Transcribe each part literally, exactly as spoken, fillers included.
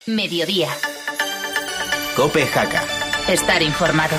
Mediodía. COPE Jaca. Estar informado.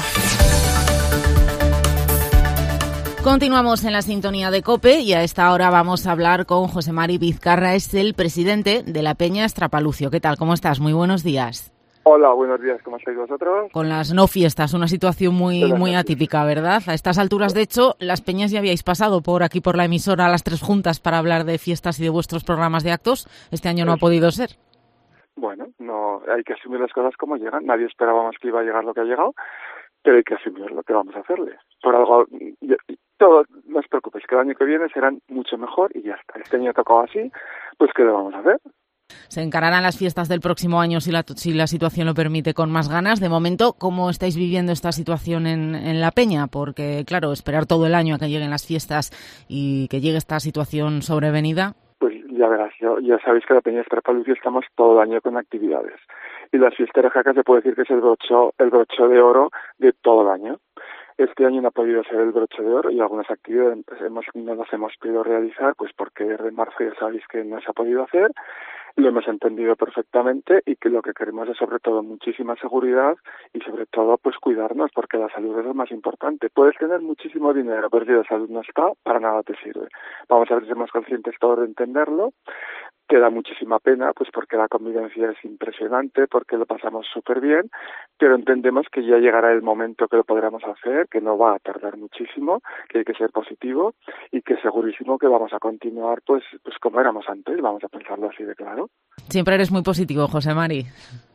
Continuamos en la sintonía de COPE y a esta hora vamos a hablar con José Mari Vizcarra, es el presidente de la Peña Estrapalucio. ¿Qué tal? ¿Cómo estás? Muy buenos días. Hola, buenos días. ¿Cómo estáis vosotros? Con las no fiestas, una situación muy muy atípica, ¿verdad? A estas alturas, de hecho, las peñas ya habíais pasado por aquí, por la emisora, a las tres juntas para hablar de fiestas y de vuestros programas de actos. Este año no ha podido ser. Bueno, no hay que asumir las cosas como llegan. Nadie esperábamos que iba a llegar lo que ha llegado, pero hay que asumir lo que vamos a hacerle. Por algo, todo, no os preocupéis, que el año que viene serán mucho mejor y ya está. Este año ha tocado así, pues ¿qué le vamos a hacer? Se encararán las fiestas del próximo año, si la, si la situación lo permite, con más ganas. De momento, ¿cómo estáis viviendo esta situación en, en la Peña? Porque, claro, esperar todo el año a que lleguen las fiestas y que llegue esta situación sobrevenida. Pues ya verás, yo, ya sabéis que la Peña Estrapalucio estamos todo el año con actividades. Y la fiesta de Jaca se puede decir que es el brocho, el broche de oro de todo el año. Este año no ha podido ser el broche de oro y algunas actividades hemos, no las hemos podido realizar, pues porque desde marzo ya sabéis que no se ha podido hacer. Lo hemos entendido perfectamente y que lo que queremos es sobre todo muchísima seguridad y sobre todo pues cuidarnos, porque la salud es lo más importante. Puedes tener muchísimo dinero, pero si la salud no está, para nada te sirve. Vamos a ver si somos conscientes todos de entenderlo. Que da muchísima pena, pues porque la convivencia es impresionante, porque lo pasamos súper bien, pero entendemos que ya llegará el momento que lo podremos hacer, que no va a tardar muchísimo, que hay que ser positivo y que segurísimo que vamos a continuar pues pues como éramos antes, vamos a pensarlo así de claro. Siempre eres muy positivo, José Mari.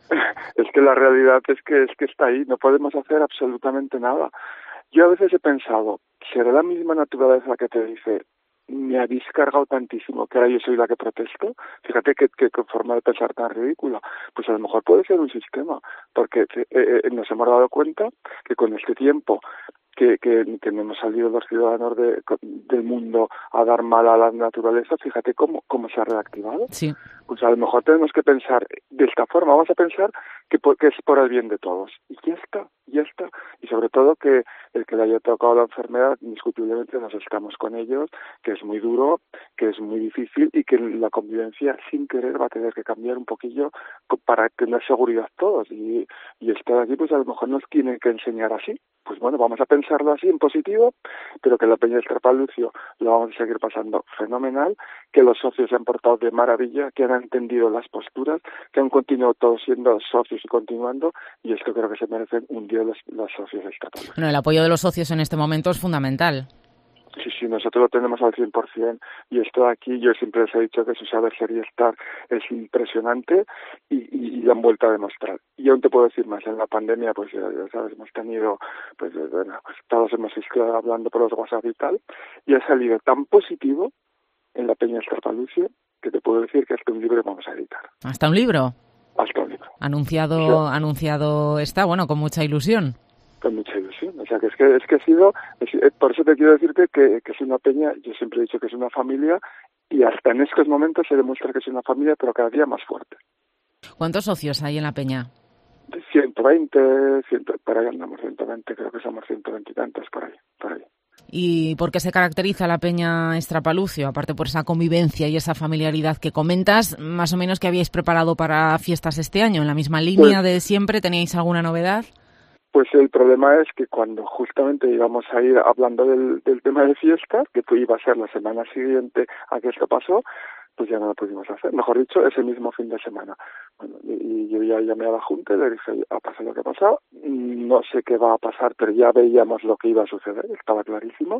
Es que la realidad es que es que está ahí, no podemos hacer absolutamente nada. Yo a veces he pensado, ¿será la misma naturaleza que te dice me habéis cargado tantísimo que ahora yo soy la que protesto? Fíjate qué que, que forma de pensar tan ridícula. Pues a lo mejor puede ser un sistema, porque eh, eh, nos hemos dado cuenta que con este tiempo que, que, que no hemos salido los ciudadanos de, del mundo a dar mal a la naturaleza, fíjate cómo, cómo se ha reactivado. Sí. Pues a lo mejor tenemos que pensar de esta forma, vamos a pensar que, por, que es por el bien de todos. Y ya está, ya está. Y sobre todo que el que le haya tocado la enfermedad, indiscutiblemente nos estamos con ellos, que es muy duro, que es muy difícil y que la convivencia sin querer va a tener que cambiar un poquillo para tener seguridad todos. Y, y esto de aquí pues a lo mejor nos tienen que enseñar así. Pues bueno, vamos a pensarlo así en positivo, pero que la Peña Estrapalucio lo vamos a seguir pasando fenomenal, que los socios se han portado de maravilla, que han entendido las posturas, que han continuado todos siendo socios y continuando, y esto creo que se merecen un día los, los socios estatales. Bueno, el apoyo de los socios en este momento es fundamental. Sí, sí, nosotros lo tenemos al cien por ciento y esto de aquí yo siempre les he dicho que su saber ser y estar es impresionante y, y, y lo han vuelto a demostrar. Y aún te puedo decir más, en la pandemia pues ya, ya sabes, hemos tenido, pues bueno, pues todos hemos estado hablando por los WhatsApp y tal, y ha salido tan positivo en la Peña Estrapalucio que te puedo decir que hasta un libro vamos a editar. ¿Hasta un libro? Hasta un libro. Anunciado, sí. anunciado está, bueno, con mucha ilusión. Con mucha ilusión, o sea que es que es que ha sido, es, por eso te quiero decirte que, que es una peña, yo siempre he dicho que es una familia y hasta en estos momentos se demuestra que es una familia, pero cada día más fuerte. ¿Cuántos socios hay en la peña? ciento veinte, cien, por ahí andamos, ciento veinte, creo que somos ciento veinte y tantos por ahí, por ahí. ¿Y por qué se caracteriza la Peña Estrapalucio? Aparte por esa convivencia y esa familiaridad que comentas, más o menos que habíais preparado para fiestas este año, ¿en la misma línea pues, de siempre? ¿Teníais alguna novedad? Pues el problema es que cuando justamente íbamos a ir hablando del, del tema de fiestas, que iba a ser la semana siguiente a que esto pasó, pues ya no lo pudimos hacer. Mejor dicho, ese mismo fin de semana. Bueno, y, y yo ya llamé a la Junta y le dije, ha pasado lo que ha pasado, no sé qué va a pasar, pero ya veíamos lo que iba a suceder, estaba clarísimo,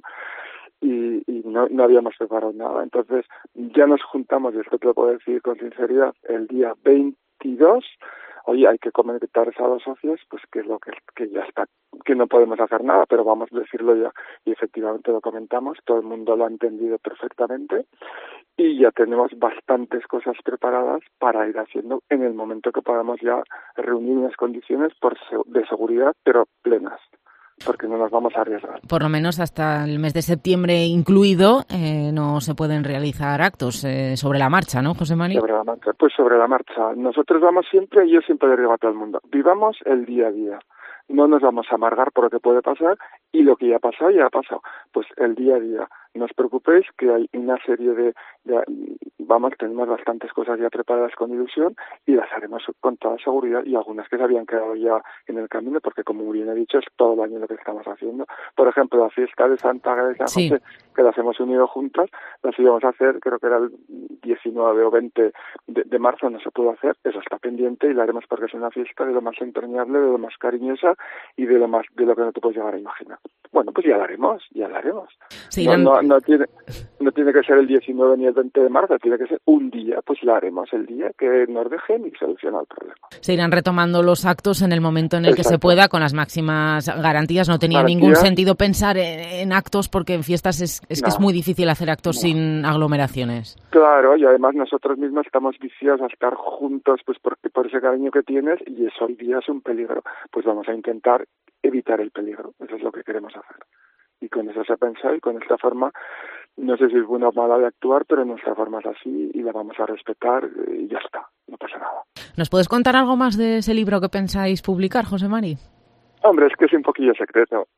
y, y no, no habíamos preparado nada. Entonces ya nos juntamos, y esto te lo puedo decir con sinceridad, el día veintidós, oye, hay que comentar a los socios, pues que es lo que, que ya está, que no podemos hacer nada, pero vamos a decirlo ya, y efectivamente lo comentamos, todo el mundo lo ha entendido perfectamente, y ya tenemos bastantes cosas preparadas para ir haciendo en el momento que podamos ya reunir unas condiciones por de seguridad, pero plenas, porque no nos vamos a arriesgar. Por lo menos hasta el mes de septiembre incluido eh, no se pueden realizar actos eh, sobre la marcha, ¿no, José Mari? Sobre la marcha, pues sobre la marcha. Nosotros vamos siempre, y yo siempre le digo a todo el mundo, vivamos el día a día. No nos vamos a amargar por lo que puede pasar y lo que ya ha pasado, ya ha pasado. Pues el día a día. no os preocupéis que hay una serie de, de, vamos, tenemos bastantes cosas ya preparadas con ilusión y las haremos con toda seguridad, y algunas que se habían quedado ya en el camino, porque como bien he dicho, es todo el año lo que estamos haciendo. Por ejemplo, la fiesta de Santa Águeda de San Sí. José, que las hemos unido juntas, las íbamos a hacer, creo que era el diecinueve o veinte de, de marzo, no se pudo hacer, eso está pendiente y la haremos porque es una fiesta de lo más entrañable, de lo más cariñosa y de lo más de lo que no te puedes llegar a imaginar. Bueno, pues ya la haremos, ya la haremos. Sí, no, eran... no, no, tiene, no tiene que ser el diecinueve ni el veinte de marzo, tiene que ser un día, pues la haremos el día que nos dejen y soluciona el problema. Se irán retomando los actos en el momento en el Exacto. que se pueda, con las máximas garantías. No tenía Garantías. ningún sentido pensar en, en actos, porque en fiestas es, es No. que es muy difícil hacer actos No. sin aglomeraciones. Claro, y además nosotros mismos estamos viciados a estar juntos pues por, por ese cariño que tienes, y eso hoy día es un peligro. Pues vamos a intentar evitar el peligro, eso es lo que queremos hacer. Y con eso se ha pensado, y con esta forma, no sé si es buena o mala de actuar, pero nuestra forma es así y la vamos a respetar y ya está, no pasa nada. ¿Nos puedes contar algo más de ese libro que pensáis publicar, José Mari? Hombre, es que es un poquillo secreto.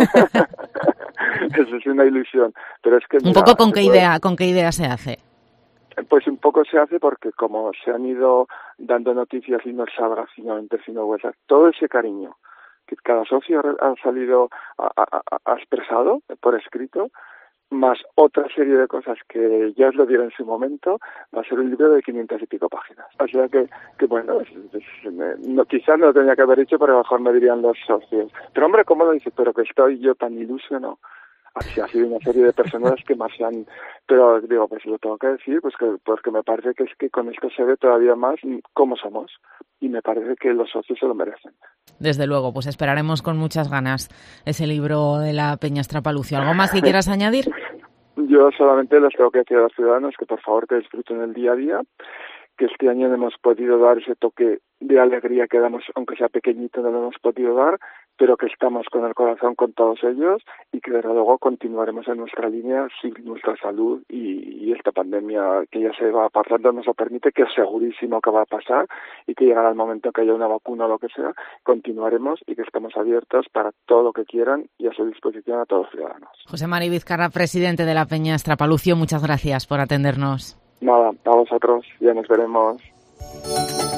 Eso es una ilusión, pero es que... Un mira, poco con qué pues, idea, con qué idea se hace. Pues un poco se hace porque como se han ido dando noticias y no sabrá finalmente sino huesas, todo ese cariño que cada socio ha salido, ha, ha, ha expresado por escrito, más otra serie de cosas que ya os lo dieron en su momento, va a ser un libro de quinientas y pico páginas. O sea que, que bueno, es, es, no, quizás no lo tenía que haber hecho, pero a lo mejor me dirían los socios. Pero hombre, ¿cómo lo dices? Pero que estoy yo tan ilusionado. Así ha sido una serie de personas que más se han... Pero digo, pues lo tengo que decir, pues que porque me parece que es que con esto se ve todavía más cómo somos. Y me parece que los socios se lo merecen. Desde luego, pues esperaremos con muchas ganas ese libro de la Peña Estrapalucio. ¿Algo más que quieras añadir? Yo solamente les tengo que decir a los ciudadanos que por favor que disfruten el día a día, que este año no hemos podido dar ese toque de alegría que damos, aunque sea pequeñito, no lo hemos podido dar, pero que estamos con el corazón con todos ellos y que desde luego continuaremos en nuestra línea si nuestra salud y, y esta pandemia que ya se va pasando nos lo permite, que es segurísimo que va a pasar y que llegará el momento que haya una vacuna o lo que sea, continuaremos y que estamos abiertos para todo lo que quieran y a su disposición a todos los ciudadanos. José Mari Vizcarra, presidente de la Peña Estrapalucio, muchas gracias por atendernos. Nada, a vosotros, ya nos veremos.